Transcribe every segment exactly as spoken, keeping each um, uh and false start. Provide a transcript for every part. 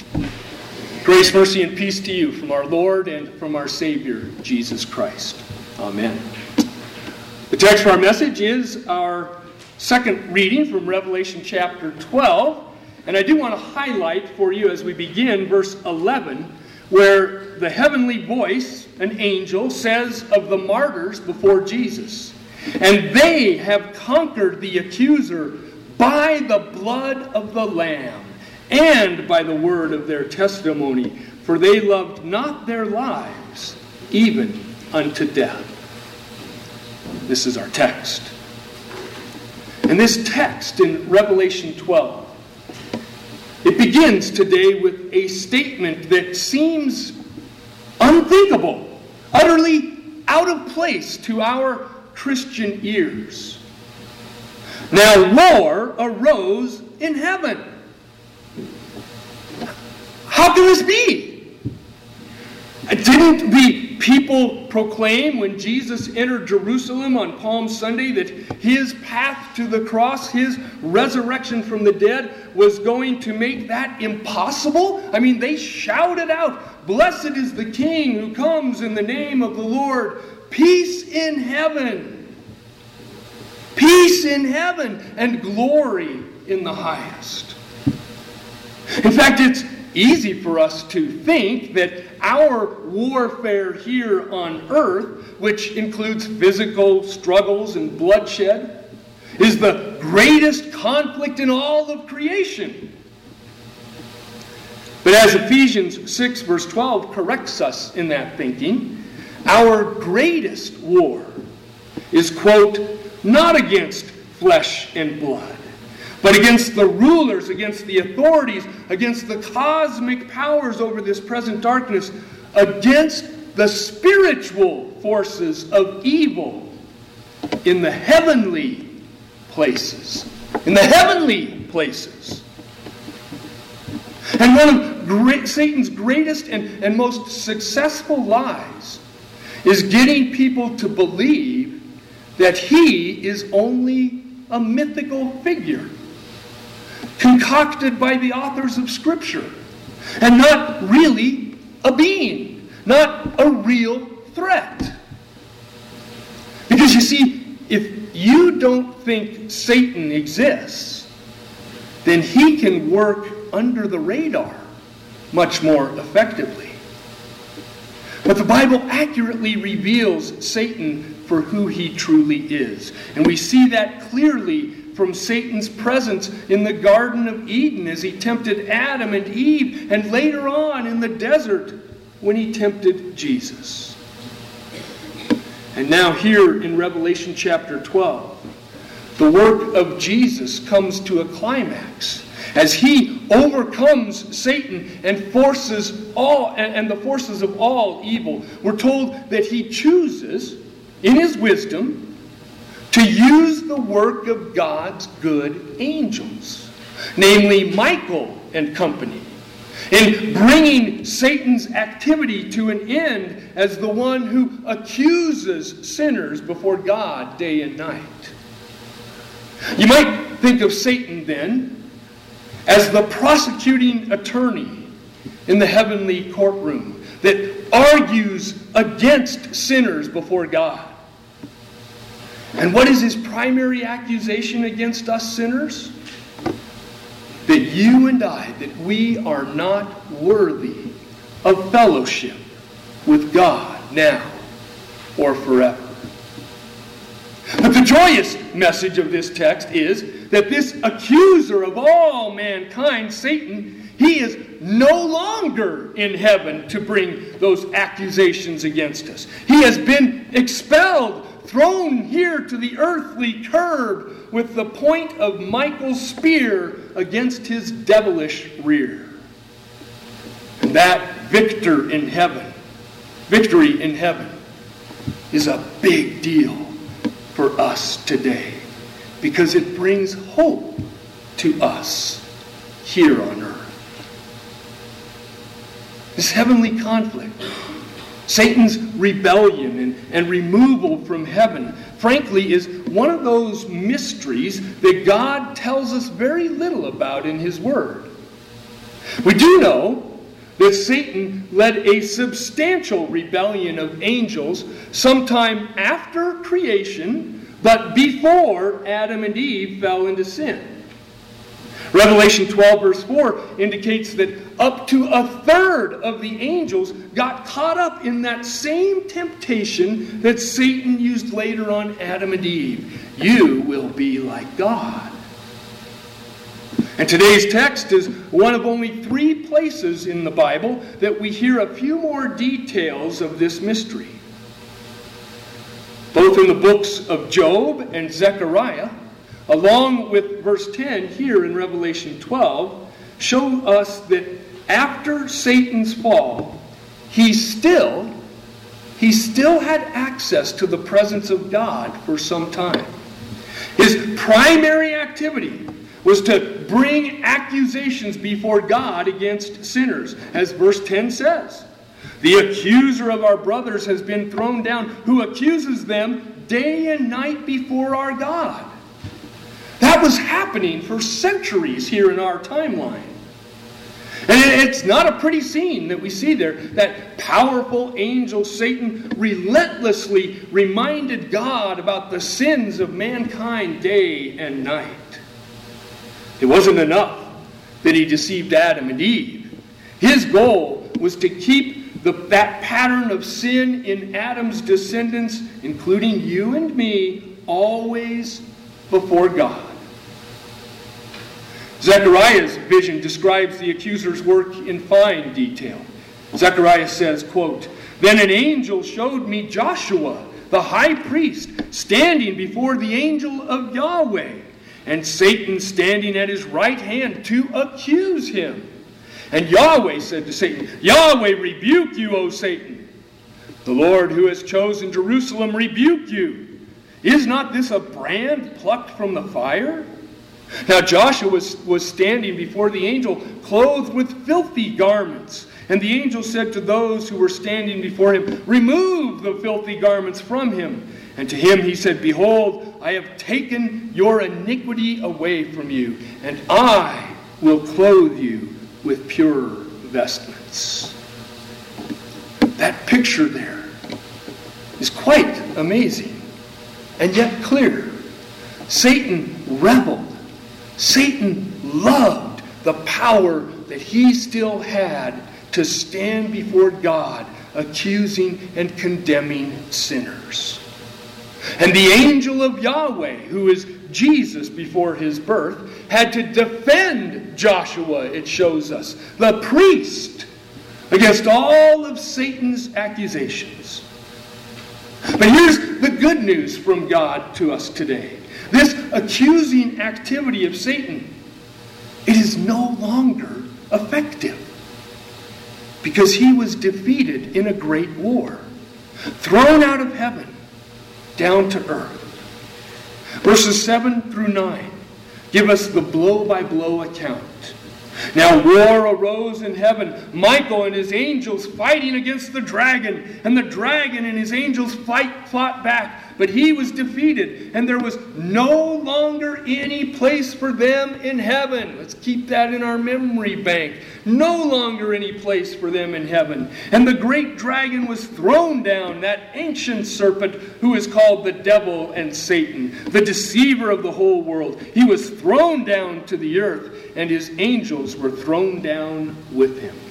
Grace, mercy, and peace to you from our Lord and from our Savior, Jesus Christ. Amen. The text for our message is our second reading from Revelation chapter twelve. And I do want to highlight for you as we begin verse eleven, where the heavenly voice, an angel, says of the martyrs before Jesus, "And they have conquered the accuser by the blood of the Lamb and by the word of their testimony, for they loved not their lives even unto death." This is our text. And this text in Revelation twelve, it begins today with a statement that seems unthinkable, utterly out of place to our Christian ears. Now war arose in heaven. How can this be? Didn't the people proclaim when Jesus entered Jerusalem on Palm Sunday that his path to the cross, his resurrection from the dead, was going to make that impossible? I mean, they shouted out, "Blessed is the King who comes in the name of the Lord. Peace in heaven. Peace in heaven and glory in the highest." In fact, it's easy for us to think that our warfare here on earth, which includes physical struggles and bloodshed, is the greatest conflict in all of creation. But as Ephesians six verse twelve corrects us in that thinking, our greatest war is, quote, "not against flesh and blood, but against the rulers, against the authorities, against the cosmic powers over this present darkness, against the spiritual forces of evil in the heavenly places." In the heavenly places. And one of great, Satan's greatest and, and most successful lies is getting people to believe that he is only a mythical figure concocted by the authors of Scripture, and not really a being, not a real threat. Because you see, if you don't think Satan exists, then he can work under the radar much more effectively. But the Bible accurately reveals Satan for who he truly is. And we see that clearly from Satan's presence in the Garden of Eden as he tempted Adam and Eve, and later on in the desert when he tempted Jesus. And now here in Revelation chapter twelve, the work of Jesus comes to a climax as he overcomes Satan and forces all and, and the forces of all evil. We're told that he chooses, in his wisdom, to use the work of God's good angels, namely Michael and company, in bringing Satan's activity to an end as the one who accuses sinners before God day and night. You might think of Satan then as the prosecuting attorney in the heavenly courtroom that argues against sinners before God. And what is his primary accusation against us sinners? That you and I, that we are not worthy of fellowship with God now or forever. But the joyous message of this text is that this accuser of all mankind, Satan, he is no longer in heaven to bring those accusations against us. He has been expelled, thrown here to the earthly curb with the point of Michael's spear against his devilish rear. And that victor in heaven, victory in heaven, is a big deal for us today, because it brings hope to us here on earth. This heavenly conflict, Satan's rebellion and, and removal from heaven, frankly, is one of those mysteries that God tells us very little about in His Word. We do know that Satan led a substantial rebellion of angels sometime after creation, but before Adam and Eve fell into sin. Revelation twelve verse four indicates that up to a third of the angels got caught up in that same temptation that Satan used later on Adam and Eve. You will be like God. And today's text is one of only three places in the Bible that we hear a few more details of this mystery. Both in the books of Job and Zechariah, along with verse ten here in Revelation twelve, show us that after Satan's fall, he still, he still had access to the presence of God for some time. His primary activity was to bring accusations before God against sinners, as verse ten says. The accuser of our brothers has been thrown down, who accuses them day and night before our God. That was happening for centuries here in our timeline. And it's not a pretty scene that we see there. That powerful angel Satan relentlessly reminded God about the sins of mankind day and night. It wasn't enough that he deceived Adam and Eve. His goal was to keep the, that pattern of sin in Adam's descendants, including you and me, always before God. Zechariah's vision describes the accuser's work in fine detail. Zechariah says, quote, "Then an angel showed me Joshua, the high priest, standing before the angel of Yahweh, and Satan standing at his right hand to accuse him. And Yahweh said to Satan, 'Yahweh rebuke you, O Satan. The Lord who has chosen Jerusalem rebuke you. Is not this a brand plucked from the fire?' Now Joshua was, was standing before the angel, clothed with filthy garments. And the angel said to those who were standing before him, 'Remove the filthy garments from him.' And to him he said, 'Behold, I have taken your iniquity away from you, and I will clothe you with pure vestments.'" That picture there is quite amazing, and yet clear. Satan rebelled. Satan loved the power that he still had to stand before God, accusing and condemning sinners. And the angel of Yahweh, who is Jesus before his birth, had to defend Joshua, it shows us, the priest, against all of Satan's accusations. But here's the good news from God to us today. This accusing activity of Satan, it is no longer effective, because he was defeated in a great war, thrown out of heaven down to earth. Verses seven through nine give us the blow-by-blow account. Now war arose in heaven, Michael and his angels fighting against the dragon, and the dragon and his angels fight, fought back, but he was defeated, and there was no longer any place for them in heaven. Let's keep that in our memory bank. No longer any place for them in heaven. And the great dragon was thrown down, that ancient serpent who is called the devil and Satan, the deceiver of the whole world. He was thrown down to the earth, and his angels were thrown down with him.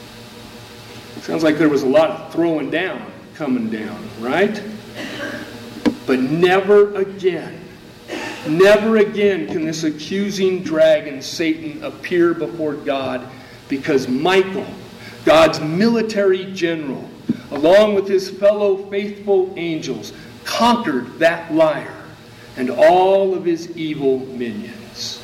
Sounds like there was a lot of throwing down coming down, right? But never again, never again can this accusing dragon, Satan, appear before God, because Michael, God's military general, along with his fellow faithful angels, conquered that liar and all of his evil minions.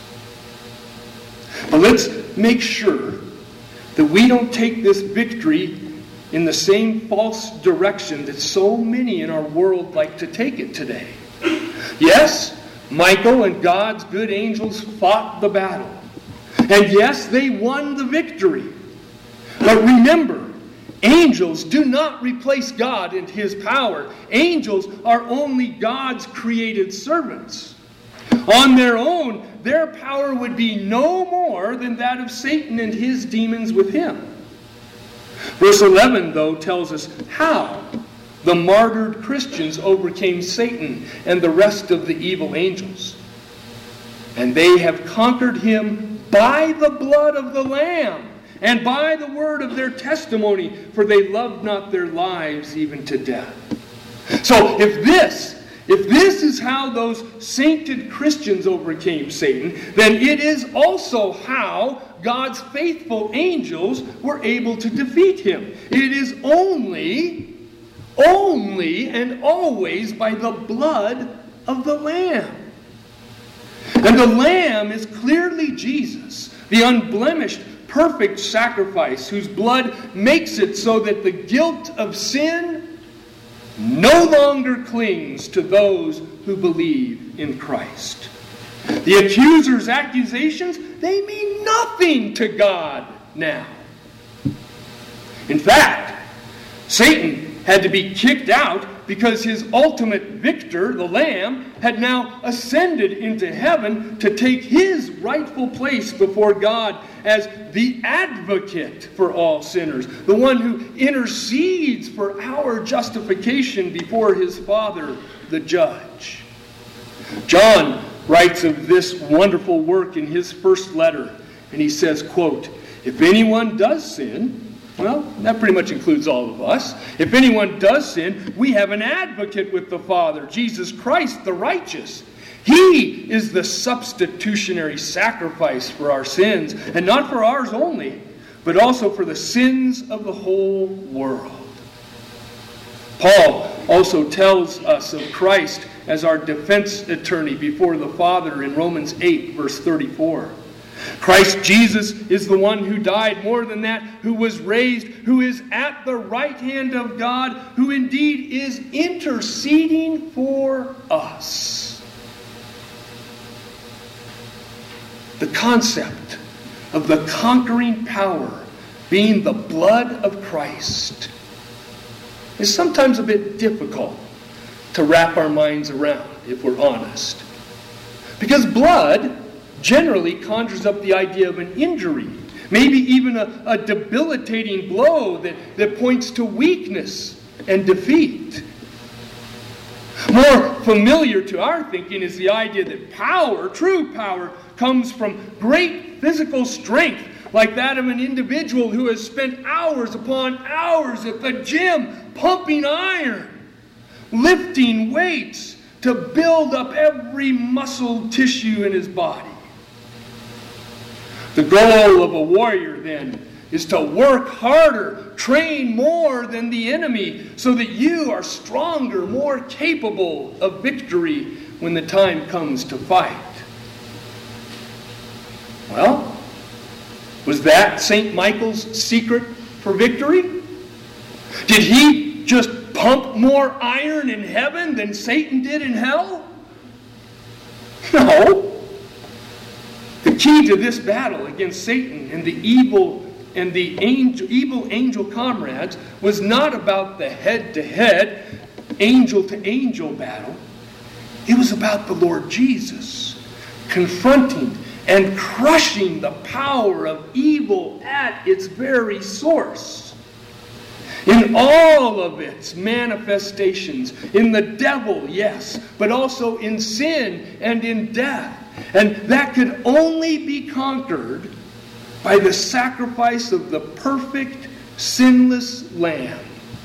But let's make sure that we don't take this victory in the same false direction that so many in our world like to take it today. Yes, Michael and God's good angels fought the battle. And yes, they won the victory. But remember, angels do not replace God and his power. Angels are only God's created servants. On their own, their power would be no more than that of Satan and his demons with him. Verse eleven, though, tells us how the martyred Christians overcame Satan and the rest of the evil angels. And they have conquered him by the blood of the Lamb and by the word of their testimony, for they loved not their lives even to death. So if this, if this is how those sainted Christians overcame Satan, then it is also how God's faithful angels were able to defeat him. It is only, only and always by the blood of the Lamb. And the Lamb is clearly Jesus, the unblemished, perfect sacrifice, whose blood makes it so that the guilt of sin no longer clings to those who believe in Christ. The accuser's accusations, they mean nothing to God now. In fact, Satan had to be kicked out because his ultimate victor, the Lamb, had now ascended into heaven to take his rightful place before God as the advocate for all sinners, the one who intercedes for our justification before his Father, the judge. John writes of this wonderful work in his first letter, and he says, quote, "If anyone does sin," well, that pretty much includes all of us. "If anyone does sin, we have an advocate with the Father, Jesus Christ the righteous. He is the substitutionary sacrifice for our sins, and not for ours only, but also for the sins of the whole world." Paul also tells us of Christ as our defense attorney before the Father in Romans eight, verse thirty-four. Christ Jesus is the one who died, more than that, who was raised, who is at the right hand of God, who indeed is interceding for us. The concept of the conquering power being the blood of Christ is sometimes a bit difficult to wrap our minds around, if we're honest. Because blood generally conjures up the idea of an injury, maybe even a, a debilitating blow that, that points to weakness and defeat. More familiar to our thinking is the idea that power, true power, comes from great physical strength, like that of an individual who has spent hours upon hours at the gym pumping iron, lifting weights to build up every muscle tissue in his body. The goal of a warrior, then, is to work harder, train more than the enemy, so that you are stronger, more capable of victory when the time comes to fight. Well, was that Saint Michael's secret for victory? Did he just pump more iron in heaven than Satan did in hell? No. The key to this battle against Satan and the evil and the angel, evil angel comrades was not about the head-to-head, angel-to-angel battle. It was about the Lord Jesus confronting and crushing the power of evil at its very source. In all of its manifestations, in the devil, yes, but also in sin and in death. And that could only be conquered by the sacrifice of the perfect, sinless Lamb,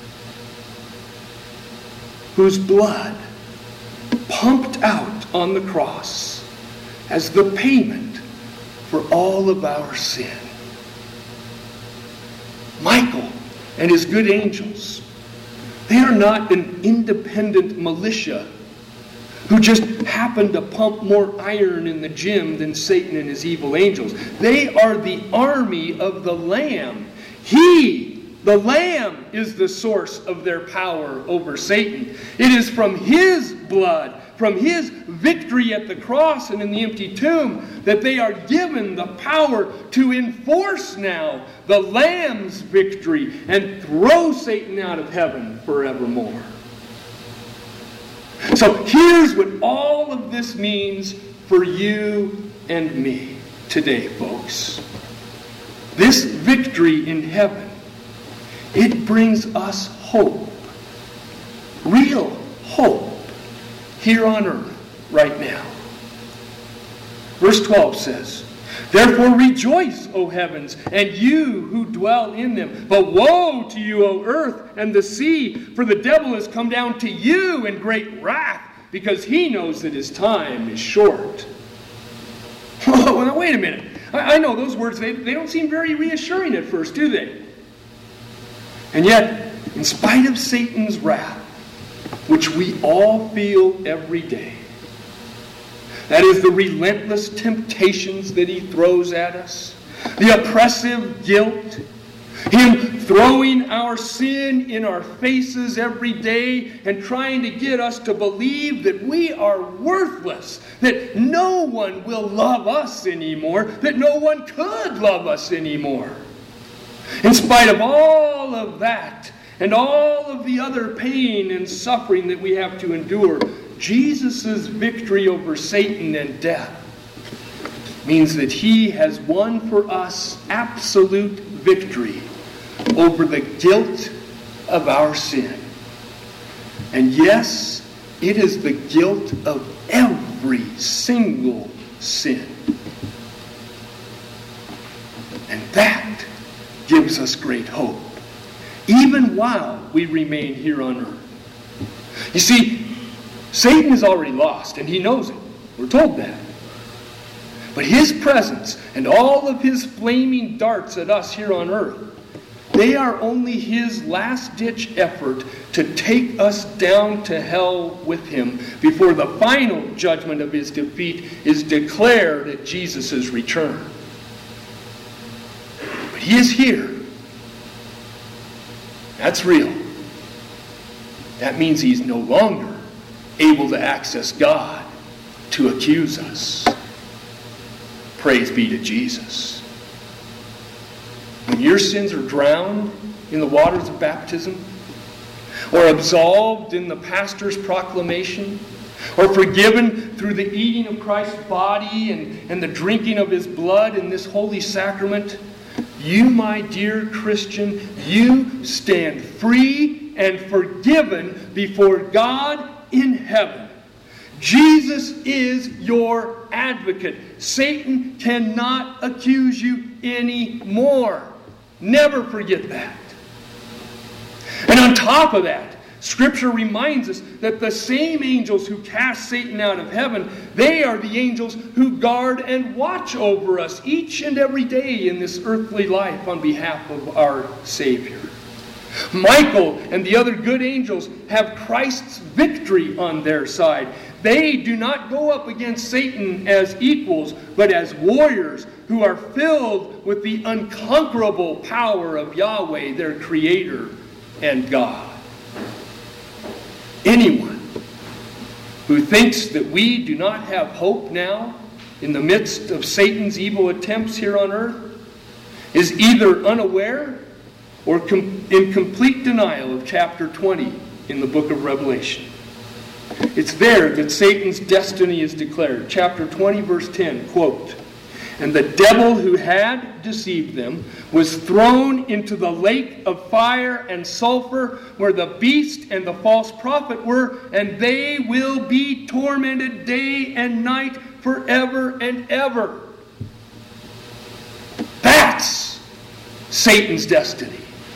whose blood pumped out on the cross as the payment for all of our sin. Michael and his good angels, they are not an independent militia who just happened to pump more iron in the gym than Satan and his evil angels. They are the army of the Lamb. He, the Lamb, is the source of their power over Satan. It is from his blood, from his victory at the cross and in the empty tomb, that they are given the power to enforce now the Lamb's victory and throw Satan out of heaven forevermore. So here's what all of this means for you and me today, folks. This victory in heaven, it brings us hope. Real hope here on earth right now. Verse twelve says, "Therefore rejoice, O heavens, and you who dwell in them. But woe to you, O earth and the sea, for the devil has come down to you in great wrath, because he knows that his time is short." Well, now wait a minute. I, I know those words, they, they don't seem very reassuring at first, do they? And yet, in spite of Satan's wrath, which we all feel every day, that is the relentless temptations that he throws at us, the oppressive guilt, him throwing our sin in our faces every day and trying to get us to believe that we are worthless, that no one will love us anymore, that no one could love us anymore. In spite of all of that and all of the other pain and suffering that we have to endure, Jesus' victory over Satan and death means that he has won for us absolute victory over the guilt of our sin. And yes, it is the guilt of every single sin. And that gives us great hope, even while we remain here on earth. You see, Satan is already lost, and he knows it. We're told that. But his presence and all of his flaming darts at us here on earth, they are only his last-ditch effort to take us down to hell with him before the final judgment of his defeat is declared at Jesus' return. But he is here. That's real. That means he's no longer able to access God to accuse us. Praise be to Jesus. When your sins are drowned in the waters of baptism, or absolved in the pastor's proclamation, or forgiven through the eating of Christ's body and, and the drinking of his blood in this holy sacrament, you, my dear Christian, you stand free and forgiven before God in heaven. Jesus is your advocate. Satan cannot accuse you anymore. Never forget that. And on top of that, Scripture reminds us that the same angels who cast Satan out of heaven, they are the angels who guard and watch over us each and every day in this earthly life on behalf of our Savior. Michael and the other good angels have Christ's victory on their side. They do not go up against Satan as equals, but as warriors who are filled with the unconquerable power of Yahweh, their Creator and God. Anyone who thinks that we do not have hope now in the midst of Satan's evil attempts here on earth is either unaware or com- in complete denial of chapter twenty in the book of Revelation. It's there that Satan's destiny is declared. Chapter twenty, verse ten, quote, "And the devil who had deceived them was thrown into the lake of fire and sulfur, where the beast and the false prophet were, and they will be tormented day and night forever and ever." That's Satan's destiny.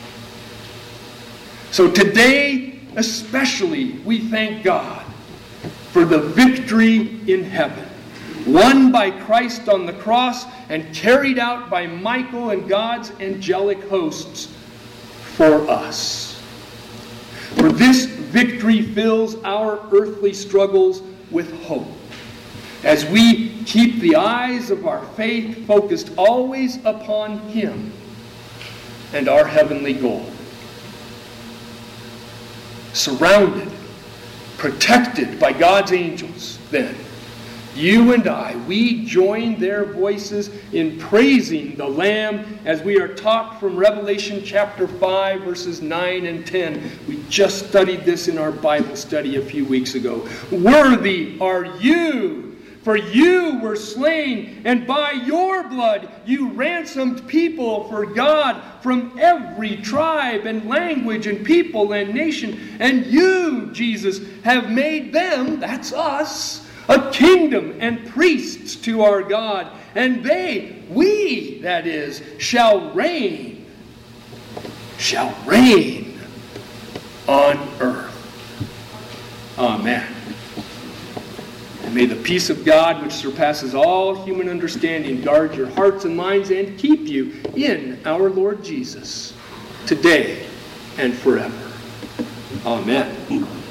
So today, especially, we thank God for the victory in heaven, won by Christ on the cross and carried out by Michael and God's angelic hosts for us. For this victory fills our earthly struggles with hope, as we keep the eyes of our faith focused always upon Him and our heavenly goal. Surrounded, protected by God's angels, then, you and I, we join their voices in praising the Lamb as we are taught from Revelation chapter five, verses nine and ten. We just studied this in our Bible study a few weeks ago. Worthy are you For you were slain, and by your blood you ransomed people for God from every tribe and language and people and nation. And you, Jesus, have made them, that's us, a kingdom and priests to our God. And they, we, that is, shall reign, shall reign on earth. Amen. And may the peace of God, which surpasses all human understanding, guard your hearts and minds and keep you in our Lord Jesus, today and forever. Amen.